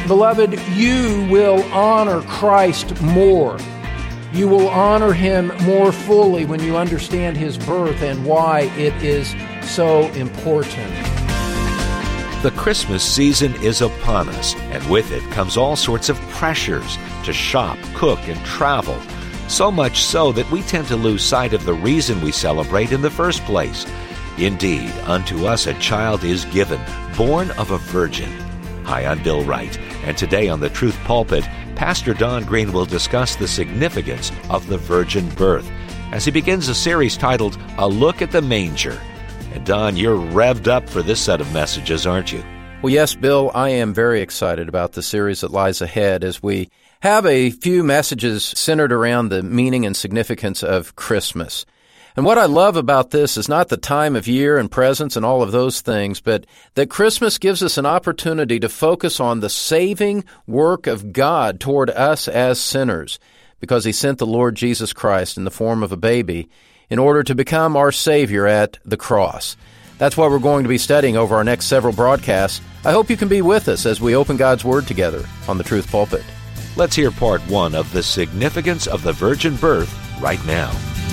Beloved, you will honor Christ more. You will honor Him more fully when you understand His birth and why it is so important. The Christmas season is upon us, and with it comes all sorts of pressures to shop, cook, and travel. So much so that we tend to lose sight of the reason we celebrate in the first place. Indeed, unto us a child is given, born of a virgin. Hi, I'm Bill Wright, and today on the Truth Pulpit, Pastor Don Green will discuss the significance of the virgin birth as he begins a series titled, A Look at the Manger. And Don, you're revved up for this set of messages, aren't you? Well, yes, Bill, I am very excited about the series that lies ahead as we have a few messages centered around the meaning and significance of Christmas. And what I love about this is not the time of year and presents and all of those things, but that Christmas gives us an opportunity to focus on the saving work of God toward us as sinners, because He sent the Lord Jesus Christ in the form of a baby in order to become our Savior at the cross. That's what we're going to be studying over our next several broadcasts. I hope you can be with us as we open God's Word together on the Truth Pulpit. Let's hear part one of the significance of the virgin birth right now.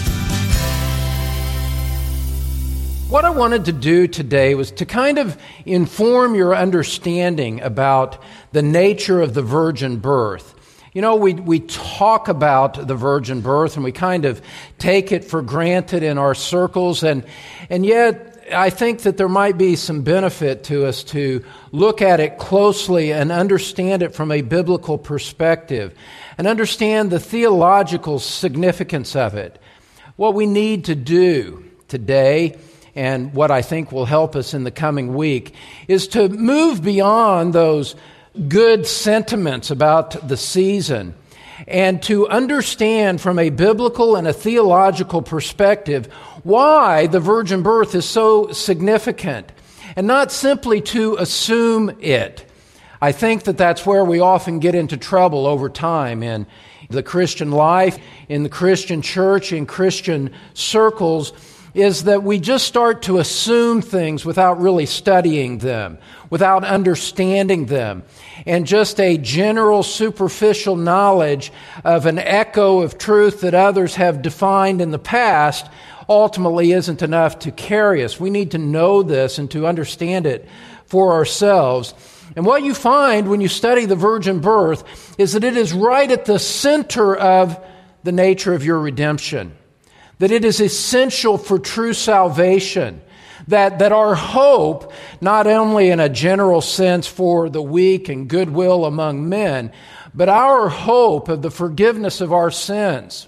What I wanted to do today was to kind of inform your understanding about the nature of the virgin birth. You know, we talk about the virgin birth and we kind of take it for granted in our circles, and yet I think that there might be some benefit to us to look at it closely and understand it from a biblical perspective and understand the theological significance of it. What we need to do today, and what I think will help us in the coming week, is to move beyond those good sentiments about the season and to understand from a biblical and a theological perspective why the virgin birth is so significant, and not simply to assume it. I think that that's where we often get into trouble over time in the Christian life, in the Christian church, in Christian circles, is that we just start to assume things without really studying them, without understanding them. And just a general superficial knowledge of an echo of truth that others have defined in the past ultimately isn't enough to carry us. We need to know this and to understand it for ourselves. And what you find when you study the virgin birth is that it is right at the center of the nature of your redemption. That it is essential for true salvation, that our hope, not only in a general sense for the weak and goodwill among men, but our hope of the forgiveness of our sins,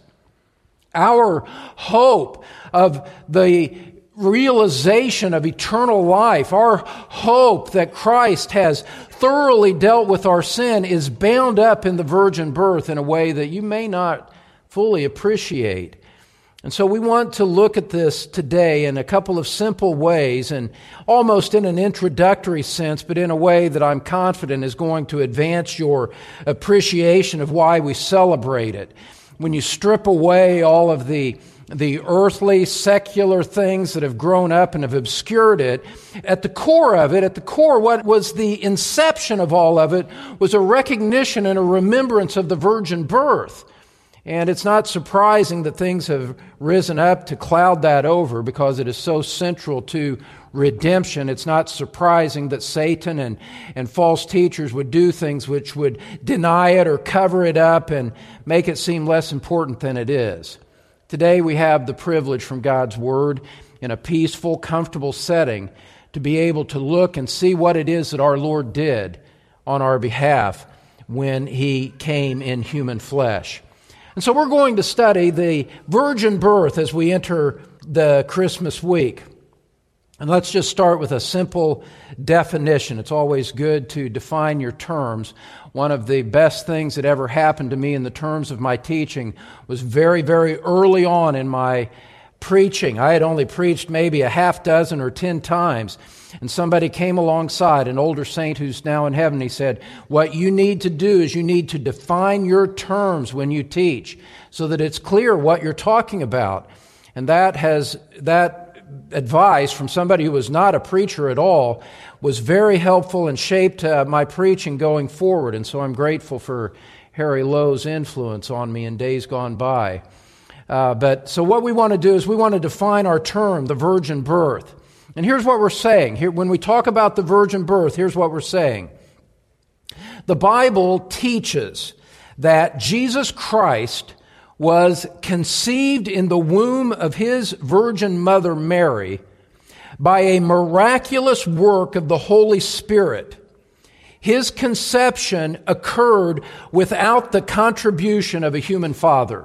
our hope of the realization of eternal life, our hope that Christ has thoroughly dealt with our sin is bound up in the virgin birth in a way that you may not fully appreciate. And so we want to look at this today in a couple of simple ways, and almost in an introductory sense, but in a way that I'm confident is going to advance your appreciation of why we celebrate it. When you strip away all of the earthly, secular things that have grown up and have obscured it, at the core, what was the inception of all of it was a recognition and a remembrance of the virgin birth. And it's not surprising that things have risen up to cloud that over because it is so central to redemption. It's not surprising that Satan and false teachers would do things which would deny it or cover it up and make it seem less important than it is. Today we have the privilege from God's Word in a peaceful, comfortable setting to be able to look and see what it is that our Lord did on our behalf when He came in human flesh. And so we're going to study the virgin birth as we enter the Christmas week. And let's just start with a simple definition. It's always good to define your terms. One of the best things that ever happened to me in the terms of my teaching was very, very early on in my preaching. I had only preached maybe a half dozen or 10 times. And somebody came alongside, an older saint who's now in heaven. He said, what you need to do is you need to define your terms when you teach so that it's clear what you're talking about. And that advice from somebody who was not a preacher at all was very helpful and shaped my preaching going forward. And so I'm grateful for Harry Lowe's influence on me in days gone by. So what we want to do is we want to define our term, the virgin birth. And here's what we're saying. Here, when we talk about the virgin birth, here's what we're saying. The Bible teaches that Jesus Christ was conceived in the womb of his virgin mother Mary by a miraculous work of the Holy Spirit. His conception occurred without the contribution of a human father.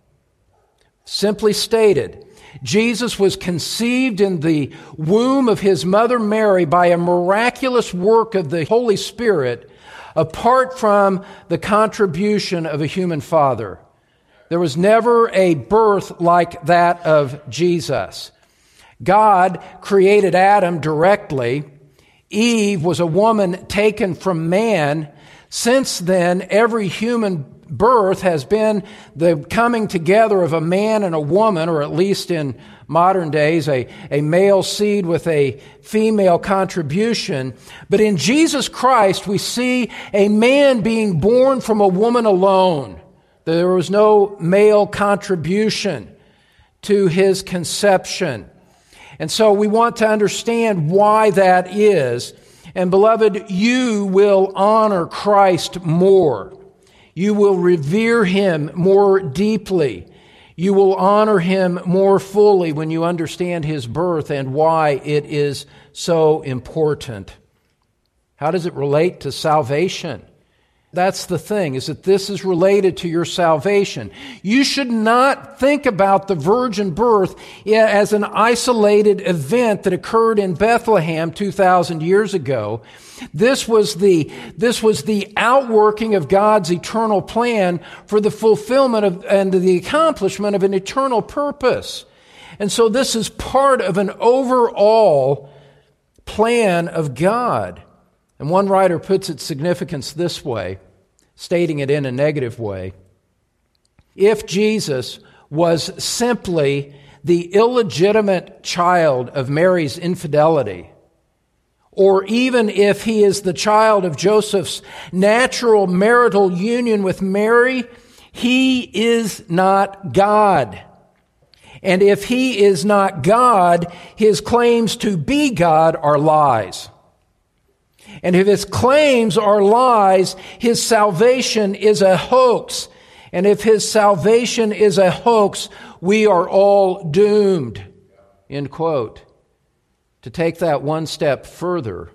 Simply stated, Jesus was conceived in the womb of his mother Mary by a miraculous work of the Holy Spirit apart from the contribution of a human father. There was never a birth like that of Jesus. God created Adam directly. Eve was a woman taken from man. Since then, every human birth has been the coming together of a man and a woman, or at least in modern days, a male seed with a female contribution. But in Jesus Christ, we see a man being born from a woman alone. There was no male contribution to his conception. And so we want to understand why that is. And beloved, you will honor Christ more. You will revere him more deeply. You will honor him more fully when you understand his birth and why it is so important. How does it relate to salvation? That's the thing, is that this is related to your salvation. You should not think about the virgin birth as an isolated event that occurred in Bethlehem 2,000 years ago. This was the outworking of God's eternal plan for the fulfillment of and the accomplishment of an eternal purpose. And so this is part of an overall plan of God. And one writer puts its significance this way, stating it in a negative way. If Jesus was simply the illegitimate child of Mary's infidelity, or even if he is the child of Joseph's natural marital union with Mary, he is not God. And if he is not God, his claims to be God are lies. And if his claims are lies, his salvation is a hoax. And if his salvation is a hoax, we are all doomed. End quote. To take that one step further,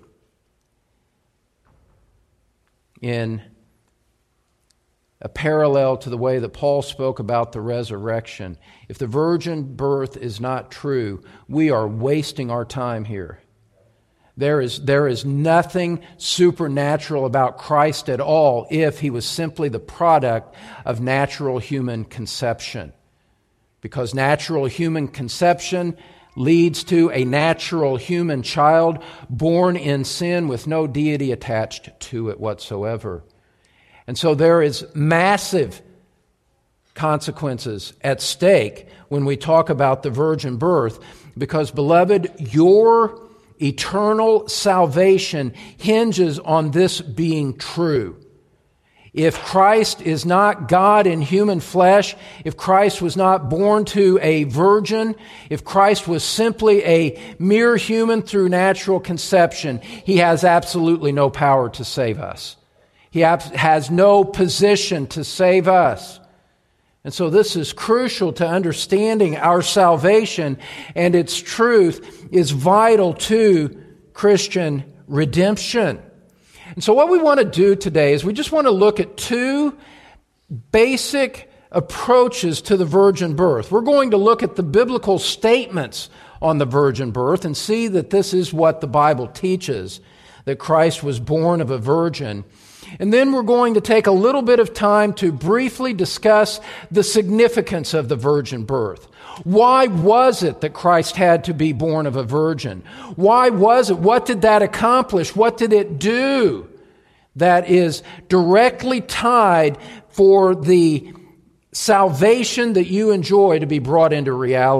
in a parallel to the way that Paul spoke about the resurrection, if the virgin birth is not true, we are wasting our time here. There is nothing supernatural about Christ at all if he was simply the product of natural human conception. Because natural human conception leads to a natural human child born in sin with no deity attached to it whatsoever. And so there is massive consequences at stake when we talk about the virgin birth, because, beloved, your eternal salvation hinges on this being true. If Christ is not God in human flesh, if Christ was not born to a virgin, if Christ was simply a mere human through natural conception, he has absolutely no power to save us. He has no position to save us. And so this is crucial to understanding our salvation, and its truth is vital to Christian redemption. And so what we want to do today is we just want to look at two basic approaches to the virgin birth. We're going to look at the biblical statements on the virgin birth and see that this is what the Bible teaches, that Christ was born of a virgin. And then we're going to take a little bit of time to briefly discuss the significance of the virgin birth. Why was it that Christ had to be born of a virgin? Why was it? What did that accomplish? What did it do that is directly tied for the salvation that you enjoy to be brought into reality?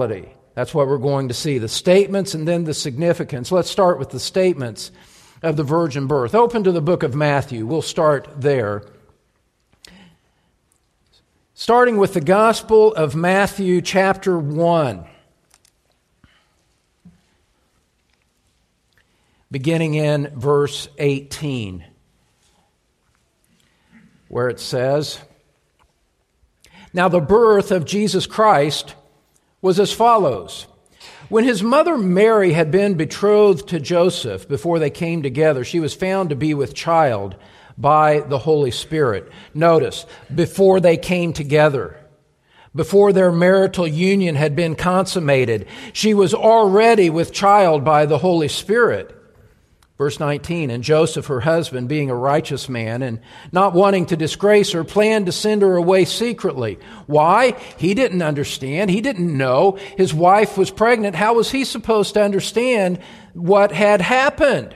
That's what we're going to see, the statements and then the significance. Let's start with the statements of the virgin birth. Open to the book of Matthew. We'll start there. Starting with the Gospel of Matthew, chapter 1. Beginning in verse 18, where it says, "Now the birth of Jesus Christ was as follows. When his mother Mary had been betrothed to Joseph, before they came together, she was found to be with child by the Holy Spirit." Notice, before they came together, before their marital union had been consummated, she was already with child by the Holy Spirit. Verse 19, "And Joseph, her husband, being a righteous man and not wanting to disgrace her, planned to send her away secretly." Why? He didn't understand. He didn't know his wife was pregnant. How was he supposed to understand what had happened?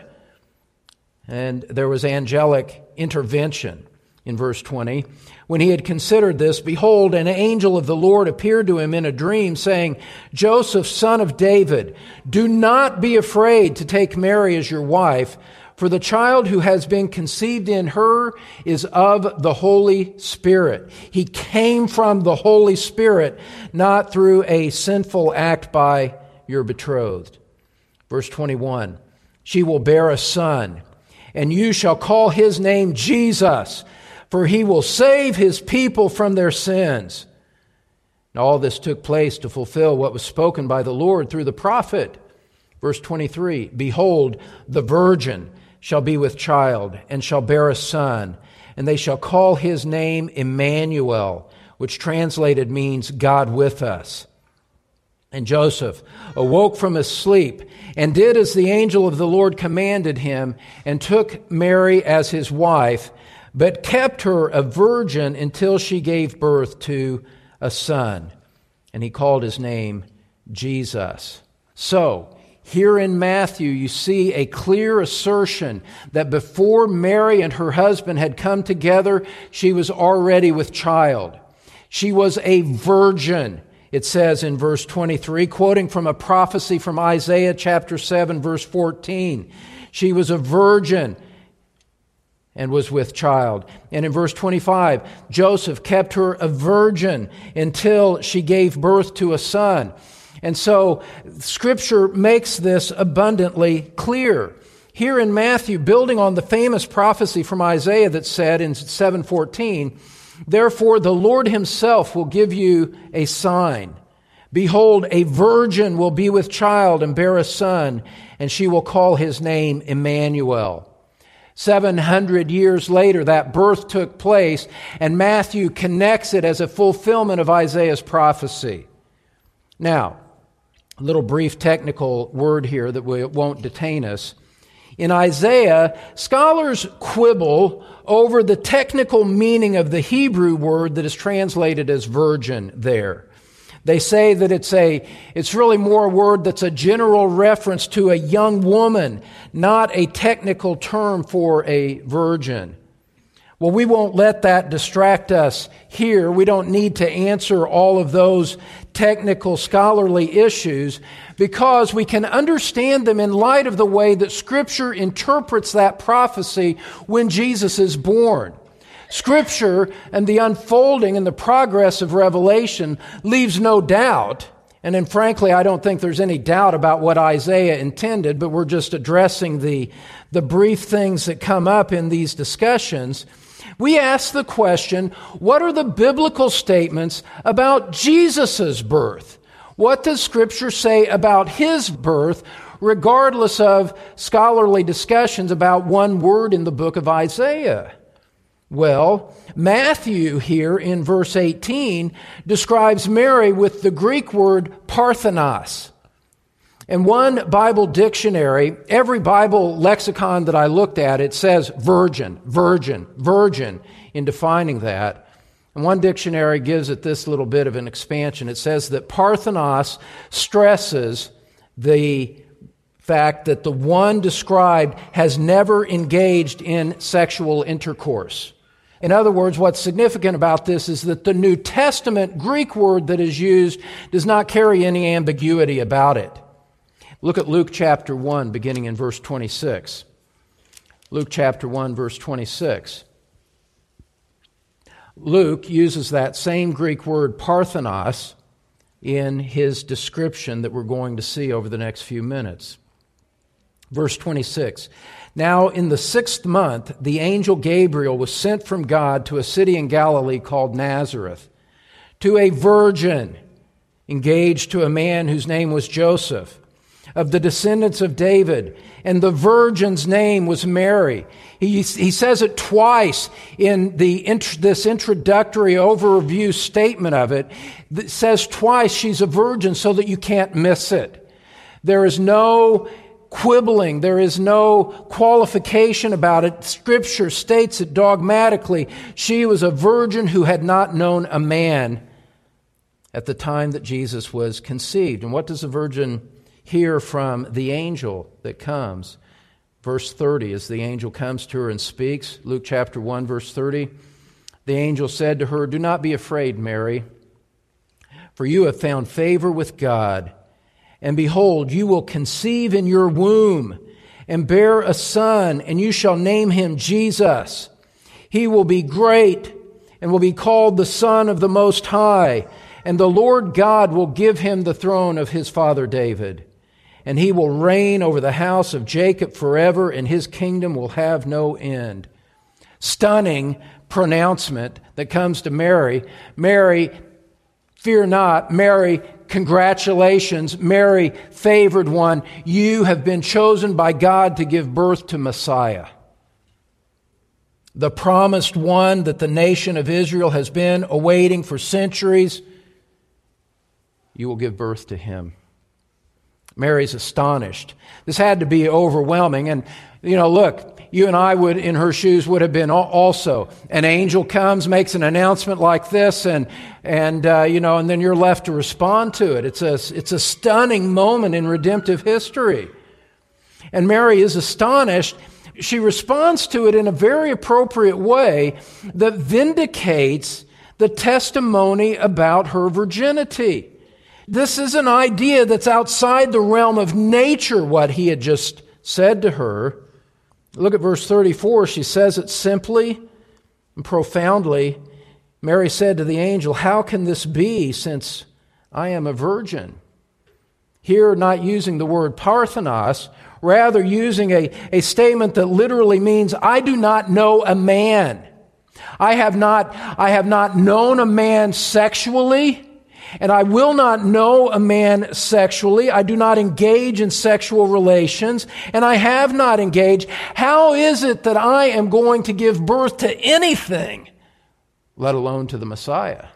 And there was angelic intervention in verse 20. "When he had considered this, behold, an angel of the Lord appeared to him in a dream, saying, 'Joseph, son of David, do not be afraid to take Mary as your wife, for the child who has been conceived in her is of the Holy Spirit.'" He came from the Holy Spirit, not through a sinful act by your betrothed. Verse 21, "She will bear a son, and you shall call his name Jesus, for he will save his people from their sins." And all this took place to fulfill what was spoken by the Lord through the prophet. Verse 23, "Behold, the virgin shall be with child, and shall bear a son, and they shall call his name Emmanuel," which translated means God with us. "And Joseph awoke from his sleep, and did as the angel of the Lord commanded him, and took Mary as his wife, but kept her a virgin until she gave birth to a son. And he called his name Jesus." So, here in Matthew, you see a clear assertion that before Mary and her husband had come together, she was already with child. She was a virgin, it says in verse 23, quoting from a prophecy from Isaiah chapter 7, verse 14. She was a virgin and was with child. And in verse 25, Joseph kept her a virgin until she gave birth to a son. And so Scripture makes this abundantly clear. Here in Matthew, building on the famous prophecy from Isaiah that said in 7:14, "Therefore the Lord himself will give you a sign. Behold, a virgin will be with child and bear a son, and she will call his name Emmanuel." 700 years later, that birth took place, and Matthew connects it as a fulfillment of Isaiah's prophecy. Now, a little brief technical word here that won't detain us. In Isaiah, scholars quibble over the technical meaning of the Hebrew word that is translated as virgin there. They say that it's really more a word that's a general reference to a young woman, not a technical term for a virgin. Well, we won't let that distract us here. We don't need to answer all of those technical scholarly issues because we can understand them in light of the way that Scripture interprets that prophecy when Jesus is born. Scripture and the unfolding and the progress of Revelation leaves no doubt, and frankly, I don't think there's any doubt about what Isaiah intended, but we're just addressing the brief things that come up in these discussions. We ask the question, what are the biblical statements about Jesus' birth? What does Scripture say about his birth, regardless of scholarly discussions about one word in the book of Isaiah? Well, Matthew here in verse 18 describes Mary with the Greek word parthenos. In one Bible dictionary, every Bible lexicon that I looked at, it says virgin, virgin, virgin in defining that. And one dictionary gives it this little bit of an expansion. It says that parthenos stresses the fact that the one described has never engaged in sexual intercourse. In other words, what's significant about this is that the New Testament Greek word that is used does not carry any ambiguity about it. Look at Luke chapter 1, beginning in verse 26. Luke chapter 1, verse 26. Luke uses that same Greek word parthenos in his description that we're going to see over the next few minutes. Verse 26. Now in the 6th month, the angel Gabriel was sent from God to a city in Galilee called Nazareth, to a virgin engaged to a man whose name was Joseph, of the descendants of David, and the virgin's name was Mary. He says it twice in this introductory overview statement of it. It says twice she's a virgin so that you can't miss it. There is no quibbling. There is no qualification about it. Scripture states it dogmatically. She was a virgin who had not known a man at the time that Jesus was conceived. And what does a virgin hear from the angel that comes? Verse 30, as the angel comes to her and speaks, Luke chapter 1, verse 30, the angel said to her, "Do not be afraid, Mary, for you have found favor with God. And behold, you will conceive in your womb and bear a son, and you shall name him Jesus. He will be great and will be called the Son of the Most High, and the Lord God will give him the throne of his father David. And he will reign over the house of Jacob forever, and his kingdom will have no end." Stunning pronouncement that comes to Mary. Mary, fear not. Mary, congratulations. Mary, favored one. You have been chosen by God to give birth to Messiah, the promised one that the nation of Israel has been awaiting for centuries. You will give birth to him. Mary's astonished. This had to be overwhelming. And, look, you and I would, in her shoes, would have been also. An angel comes, makes an announcement like this, and then you're left to respond to it. It's a stunning moment in redemptive history. And Mary is astonished. She responds to it in a very appropriate way that vindicates the testimony about her virginity. This is an idea that's outside the realm of nature, what he had just said to her. Look at verse 34. She says it simply and profoundly. Mary said to the angel, "How can this be, since I am a virgin?" Here, not using the word parthenos, rather using a statement that literally means, I do not know a man. I have not known a man sexually, and I will not know a man sexually. I do not engage in sexual relations, and I have not engaged. How is it that I am going to give birth to anything, let alone to the Messiah?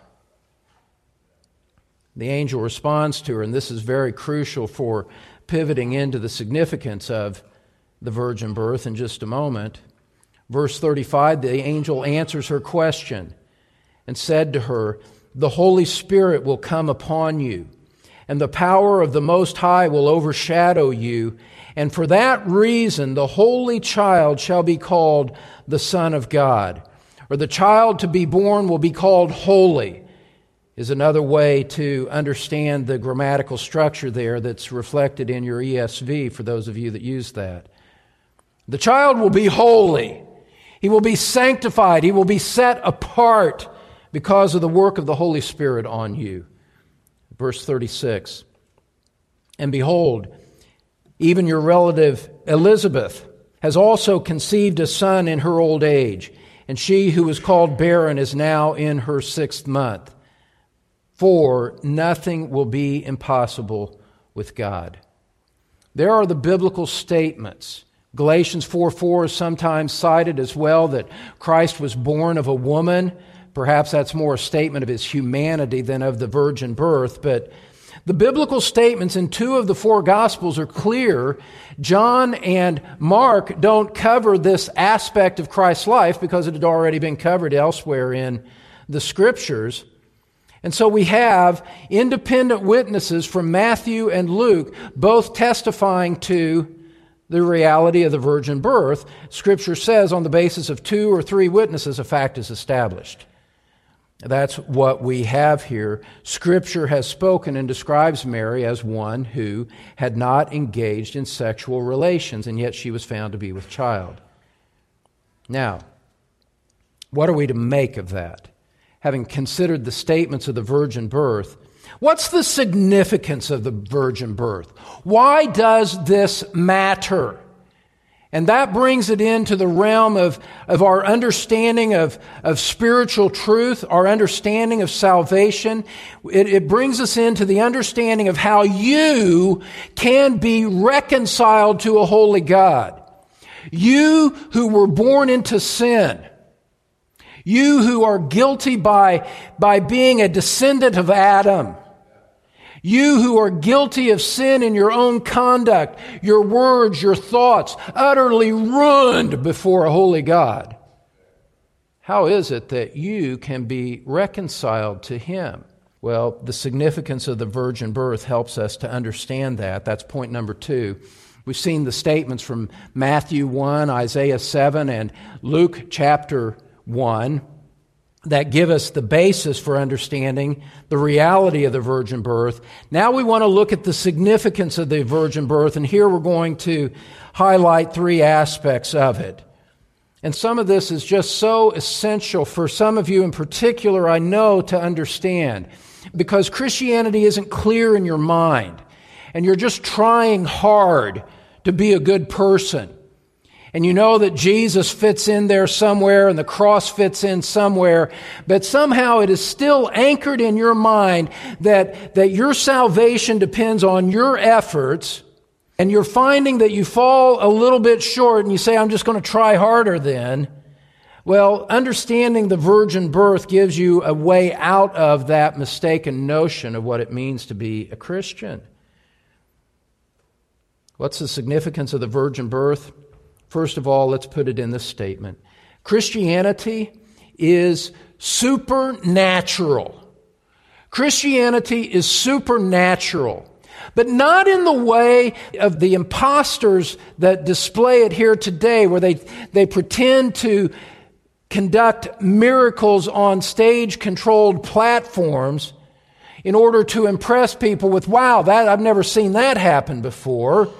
The angel responds to her, and this is very crucial for pivoting into the significance of the virgin birth in just a moment. Verse 35, the angel answers her question and said to her, "The Holy Spirit will come upon you, and the power of the Most High will overshadow you, and for that reason the holy child shall be called the Son of God." Or the child to be born will be called holy, is another way to understand the grammatical structure there that's reflected in your ESV for those of you that use that. The child will be holy. He will be sanctified. He will be set apart because of the work of the Holy Spirit on you. Verse 36, "And behold, even your relative Elizabeth has also conceived a son in her old age, and she who was called barren is now in her 6th month. For nothing will be impossible with God." There are the biblical statements. Galatians 4:4 is sometimes cited as well, that Christ was born of a woman. Perhaps that's more a statement of his humanity than of the virgin birth. But the biblical statements in 2 of the 4 Gospels are clear. John and Mark don't cover this aspect of Christ's life because it had already been covered elsewhere in the Scriptures. And so we have independent witnesses from Matthew and Luke, both testifying to the reality of the virgin birth. Scripture says on the basis of 2 or 3 witnesses, a fact is established. That's what we have here. Scripture has spoken and describes Mary as one who had not engaged in sexual relations, and yet she was found to be with child. Now, what are we to make of that? Having considered the statements of the virgin birth, what's the significance of the virgin birth? Why does this matter? And that brings it into the realm of our understanding of spiritual truth, our understanding of salvation. It brings us into the understanding of how you can be reconciled to a holy God. You who were born into sin, you who are guilty by being a descendant of Adam, you who are guilty of sin in your own conduct, your words, your thoughts, utterly ruined before a holy God. How is it that you can be reconciled to Him? Well, the significance of the virgin birth helps us to understand that. That's point number 2. We've seen the statements from Matthew 1, Isaiah 7, and Luke chapter 1 that give us the basis for understanding the reality of the virgin birth. Now we want to look at the significance of the virgin birth, and here we're going to highlight 3 aspects of it. And some of this is just so essential for some of you in particular, I know, to understand, because Christianity isn't clear in your mind, and you're just trying hard to be a good person. And you know that Jesus fits in there somewhere and the cross fits in somewhere, but somehow it is still anchored in your mind that your salvation depends on your efforts, and you're finding that you fall a little bit short and you say, I'm just going to try harder then. Well, understanding the virgin birth gives you a way out of that mistaken notion of what it means to be a Christian. What's the significance of the virgin birth? First of all, let's put it in this statement. Christianity is supernatural. Christianity is supernatural, but not in the way of the imposters that display it here today, where they pretend to conduct miracles on stage-controlled platforms in order to impress people with, wow, I've never seen that happen before.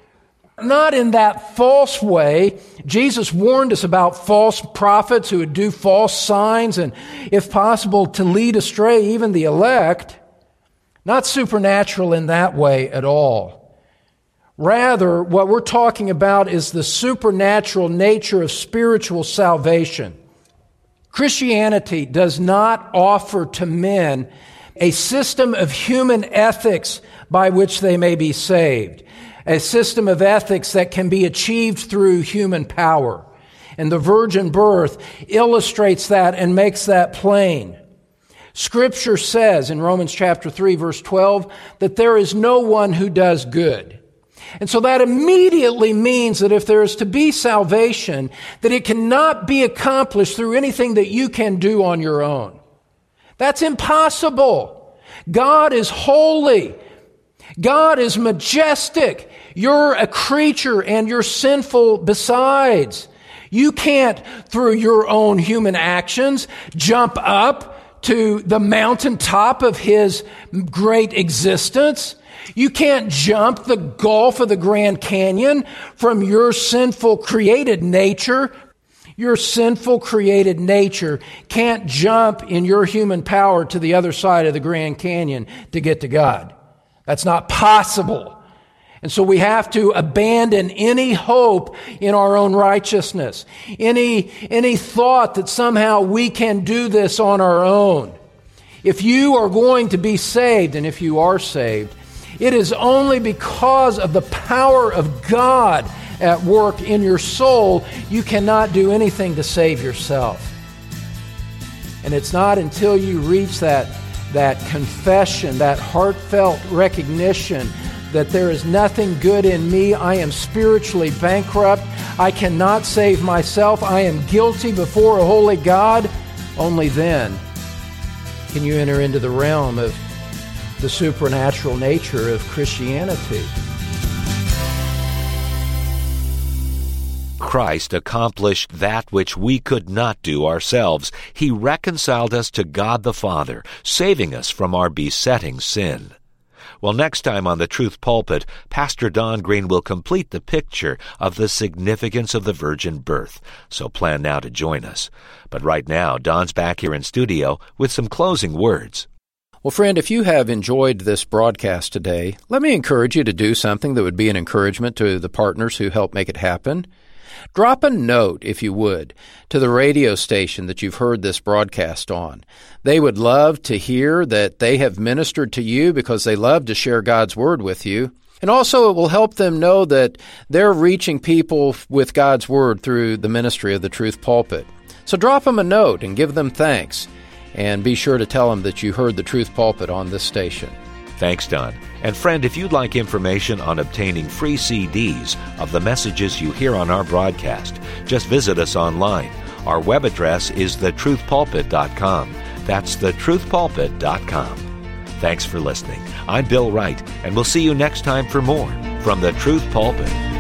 Not in that false way. Jesus warned us about false prophets who would do false signs and, if possible, to lead astray even the elect. Not supernatural in that way at all. Rather, what we're talking about is the supernatural nature of spiritual salvation. Christianity does not offer to men a system of human ethics by which they may be saved. A system of ethics that can be achieved through human power. And the virgin birth illustrates that and makes that plain. Scripture says in Romans chapter 3, verse 12, that there is no one who does good. And so that immediately means that if there is to be salvation, that it cannot be accomplished through anything that you can do on your own. That's impossible. God is holy. God is majestic. You're a creature and you're sinful besides. You can't, through your own human actions, jump up to the mountaintop of His great existence. You can't jump the gulf of the Grand Canyon from your sinful created nature. Your sinful created nature can't jump in your human power to the other side of the Grand Canyon to get to God. That's not possible. And so we have to abandon any hope in our own righteousness, any thought that somehow we can do this on our own. If you are going to be saved, and if you are saved, it is only because of the power of God at work in your soul. You cannot do anything to save yourself. And it's not until you reach that confession, that heartfelt recognition that there is nothing good in me. I am spiritually bankrupt. I cannot save myself. I am guilty before a holy God. Only then can you enter into the realm of the supernatural nature of Christianity. Christ accomplished that which we could not do ourselves. He reconciled us to God the Father, saving us from our besetting sin. Well, next time on the Truth Pulpit, Pastor Don Green will complete the picture of the significance of the virgin birth, so plan now to join us. But right now, Don's back here in studio with some closing words. Well, friend, if you have enjoyed this broadcast today, let me encourage you to do something that would be an encouragement to the partners who help make it happen. Drop a note, if you would, to the radio station that you've heard this broadcast on. They would love to hear that they have ministered to you because they love to share God's Word with you. And also it will help them know that they're reaching people with God's Word through the ministry of the Truth Pulpit. So drop them a note and give them thanks. And be sure to tell them that you heard the Truth Pulpit on this station. Thanks, Don. And friend, if you'd like information on obtaining free CDs of the messages you hear on our broadcast, just visit us online. Our web address is thetruthpulpit.com. That's thetruthpulpit.com. Thanks for listening. I'm Bill Wright, and we'll see you next time for more from the Truth Pulpit.